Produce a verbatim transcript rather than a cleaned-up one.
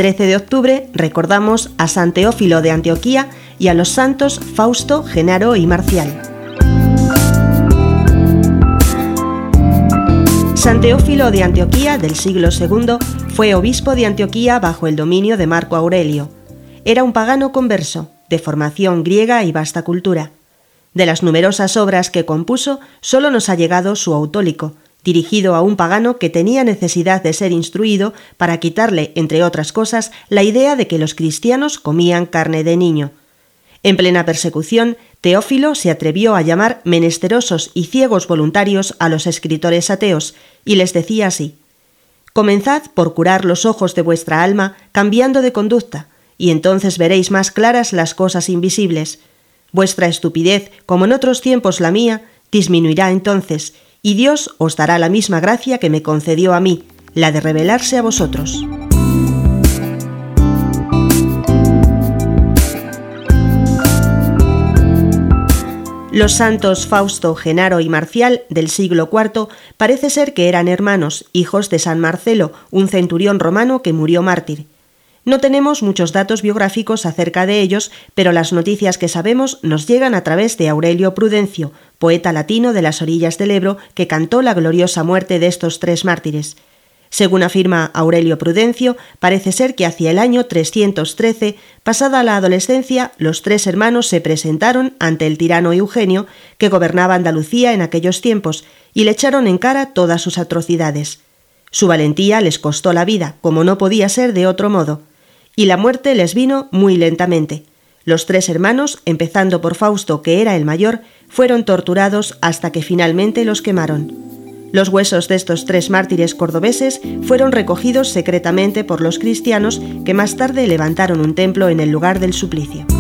trece de octubre recordamos a San Teófilo de Antioquía y a los santos Fausto, Genaro y Marcial. San Teófilo de Antioquía, del siglo segundo, fue obispo de Antioquía bajo el dominio de Marco Aurelio. Era un pagano converso, de formación griega y vasta cultura. De las numerosas obras que compuso, solo nos ha llegado su Autólico, dirigido a un pagano que tenía necesidad de ser instruido para quitarle, entre otras cosas, la idea de que los cristianos comían carne de niño. En plena persecución, Teófilo se atrevió a llamar menesterosos y ciegos voluntarios a los escritores ateos, y les decía así: «Comenzad por curar los ojos de vuestra alma, cambiando de conducta, y entonces veréis más claras las cosas invisibles. Vuestra estupidez, como en otros tiempos la mía, disminuirá entonces, y Dios os dará la misma gracia que me concedió a mí, la de revelarse a vosotros». Los santos Fausto, Genaro y Marcial del siglo cuarto parece ser que eran hermanos, hijos de San Marcelo, un centurión romano que murió mártir. No tenemos muchos datos biográficos acerca de ellos, pero las noticias que sabemos nos llegan a través de Aurelio Prudencio, poeta latino de las orillas del Ebro, que cantó la gloriosa muerte de estos tres mártires. Según afirma Aurelio Prudencio, parece ser que hacia el año trescientos trece, pasada la adolescencia, los tres hermanos se presentaron ante el tirano Eugenio, que gobernaba Andalucía en aquellos tiempos, y le echaron en cara todas sus atrocidades. Su valentía les costó la vida, como no podía ser de otro modo, y la muerte les vino muy lentamente. Los tres hermanos, empezando por Fausto, que era el mayor, fueron torturados hasta que finalmente los quemaron. Los huesos de estos tres mártires cordobeses fueron recogidos secretamente por los cristianos, que más tarde levantaron un templo en el lugar del suplicio.